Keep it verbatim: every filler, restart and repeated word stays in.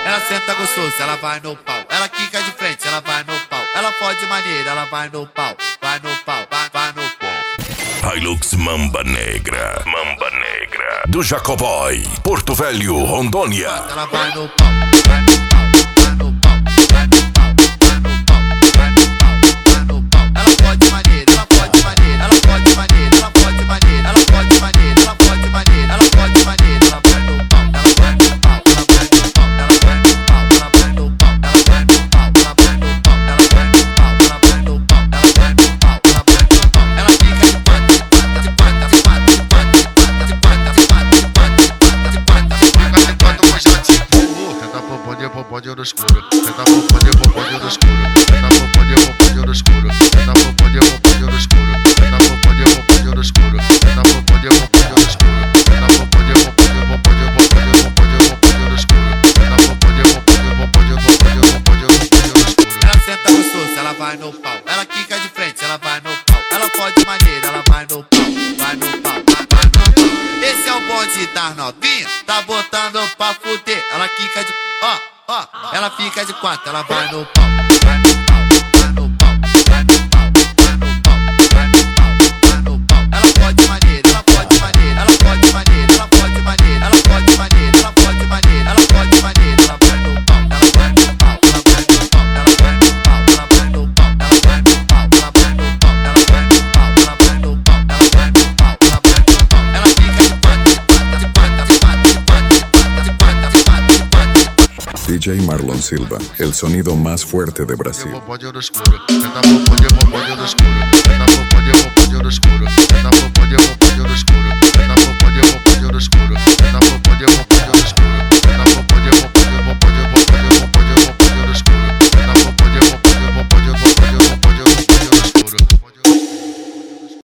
Ela senta gostoso, ela vai no pau. Ela quica de frente, ela vai no pau. Ela fode maneira, ela vai no pau. Vai no pau, vai, vai no pau. Hilux Mamba Negra, Mamba Negra, do Jacoboy, Porto Velho, Rondônia. Ela vai no pau, vai no pau, vai no pau, vai no pau, vai no pau, vai no pau, vai no pau. Ela fode maneira, ela fode maneira, ela fode maneira, ela fode maneira, ela fode maneira, ela fode maneira, ela fode maneira, ela vai no pau, ela vai no pau, ela vai no pau, ela vai no pau, ela vai no pau, ela vai no pau, ela vai no pau, ela vai no pau, ela vai no pau, ela vai no pau, ela vai no pau. Ela fica de quatro, de quatro, de quatro, de quatro, de quatro, de quatro, de quatro, de quatro, de quatro, de quatro, de quatro, de quatro, com jatinho. Tenta popode, popode no escuro. Tenta popode, popode no escuro. Tenta popode, popode no escuro. Tenta popode, popode no escuro. Tenta popode, popode no escuro. Tenta popode, popode no escuro. Tenta popode, popode, popode, popode, popode, popode no escuro. Tenta popode, popode, popode, popode, popode, popode no escuro. Ela senta gostoso, ela vai no pau. Ela quica de frente, ela vai no pau. Ela fode maneira, ela vai no pau. Vai no pau, vai, vai no pau. Esse é o bonde das novinhas, tá botando pra fuder. Ela quica de... ó, ó, ela fica de quatro, ela vai no pau. Vai no pau, vai no pau, vai no pau, vai no pau, vai no pau, vai no pau. Ela fode maneira, ela fode maneira, ela fode maneira, ela fode maneira, ela fode maneira, ela fode maneira, ela fode maneira, ela vai no pau, ela vai no pau, ela vai no pau, ela vai no pau, ela vai no pau, ela vai no pau, ela vai no pau, ela vai no pau, ela vai no pau, ela vai no pau, ela vai no pau. Ela fica de quatro, de quatro, de quatro, de quatro, de quatro, de quatro, de quatro, de quatro, de quatro. D J Marlon Silva, el sonido más fuerte de Brasil. Popode no escuro. Tenta popode, popode no escuro.